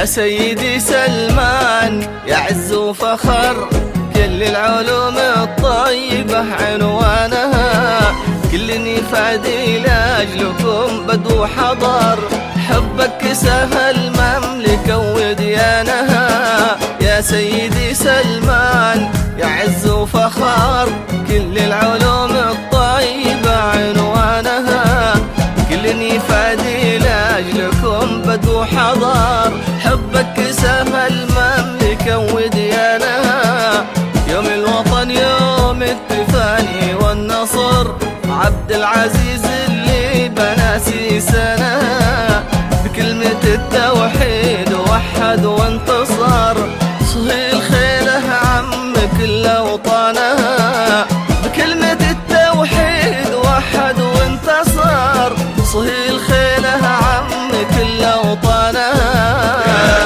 يا سيدي سلمان يا عز وفخر، كل العلوم الطيبة عنوانها، كل يفادي لأجلكم بدو حضر، حبك سهل مملكة وديانها. يا سيدي سلمان يا عز وفخر، كل العلوم الطيبة عنوانها، كل يفادي لأجلكم بدو حضر، حبك سهل مملكة وديانها. يوم الوطن يوم التفاني والنصر، عبد العزيز اللي بنى سيسنا، بكلمة التوحيد وحد وانتصر، صهي الخيله عم كل اوطانها، بكلمة التوحيد وحد وانتصر، صهي الخيله عم كل اوطانها.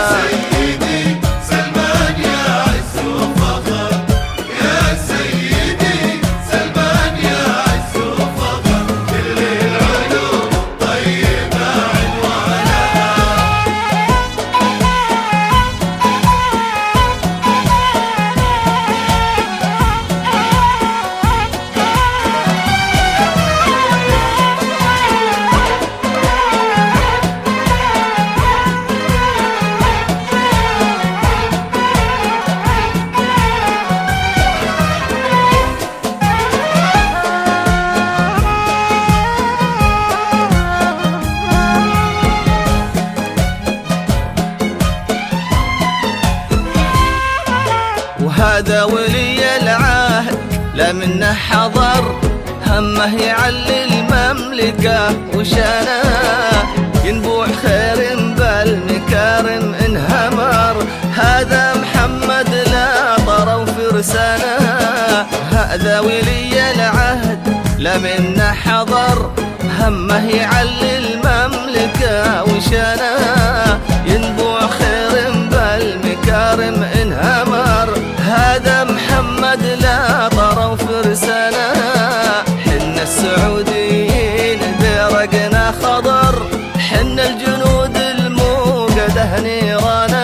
وهذا ولي العهد لا منه حضر، همه يعلي المملكة وشانها، ينبوع خير بالمكارم انهمر، هذا محمد لا طرى وفرسانها. هذا ولي العهد لا منه حضر، همه يعلي المملكة وشانها، ينبوع خير بالمكارم انهمر، هذا محمد لا طرى وفرسنا. حنا السعوديين درقنا خضر، حنا الجنود الموقدة نيرانا،